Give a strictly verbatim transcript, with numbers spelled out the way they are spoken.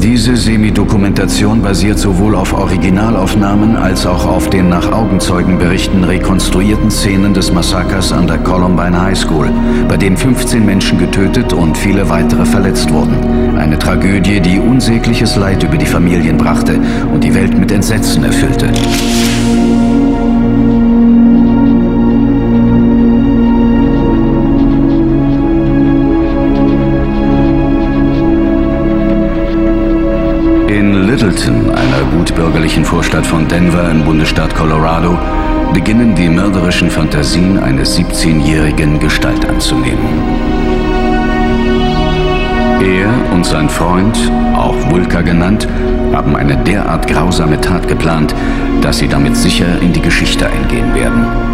Diese Semi-Dokumentation basiert sowohl auf Originalaufnahmen als auch auf den nach Augenzeugenberichten rekonstruierten Szenen des Massakers an der Columbine High School, bei dem fünfzehn Menschen getötet und viele weitere verletzt wurden. Eine Tragödie, die unsägliches Leid über die Familien brachte und die Welt mit Entsetzen erfüllte. Littleton, einer gutbürgerlichen Vorstadt von Denver im Bundesstaat Colorado, beginnen die mörderischen Fantasien eines siebzehnjährigen Gestalt anzunehmen. Er und sein Freund, auch Vulca genannt, haben eine derart grausame Tat geplant, dass sie damit sicher in die Geschichte eingehen werden.